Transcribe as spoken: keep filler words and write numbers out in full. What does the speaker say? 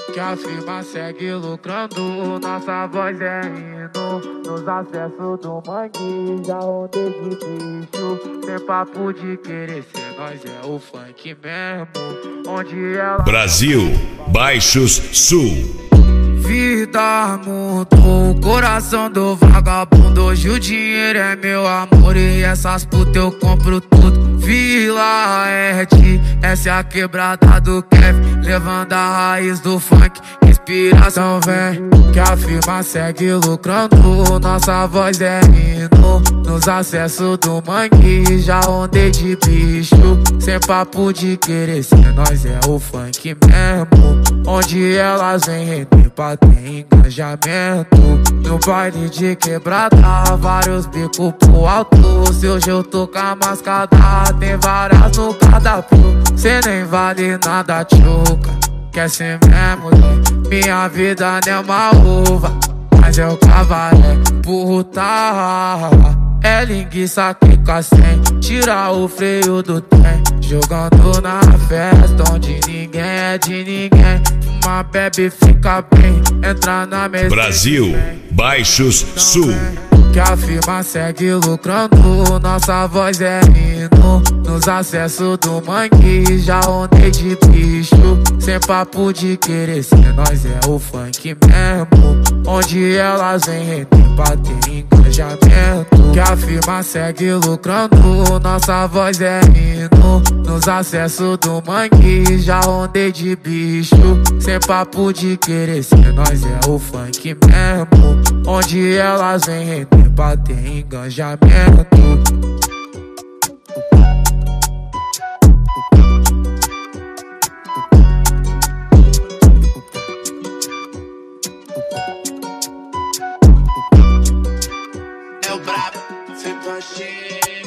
que a firma segue lucrando. Nossa voz é hino nos acessos do mangue. Já rodei de bicho, sem papo de querer ser. Nós é o funk mesmo, onde ela... Brasil, Baixos Sul. Vida mudou o coração do vagabundo. Hoje o dinheiro é meu amor e essas putas eu compro tudo. Vila Ed, essa é a quebrada do Kevin, levando a raiz do funk. Inspiração vem, que a firma segue lucrando. Nossa voz é hino nos acessos do mangue. Já ondei de bicho, sem papo de querer ser. Nós é o funk mesmo, onde elas vêm render pra ter engajamento. No baile de quebrada, vários bicos pro alto. Se hoje eu tô com a mascada, tem várias no cardápio. Cê nem vale nada, tchuca, quer ser mesmo, né? Minha vida não é uma uva, mas eu cavalei puta. É linguiça que sem tira o freio do trem, jogando na festa onde ninguém é de ninguém. Uma bebe fica bem, entra na mesa. Brasil, Baixos Sul. Que a firma segue lucrando. Nossa voz é hino nos acessos do mangue. Já ondei de bicho, sem papo de querer ser. Nós é o funk mesmo, onde elas vêm render pra ter engajamento. Que a firma segue lucrando. Nossa voz é hino nos acessos do mangue. Já ondei de bicho, sem papo de querer ser. Nós é o funk mesmo, onde elas vêm render pra ter engajamento. É o brabo, sempre achei.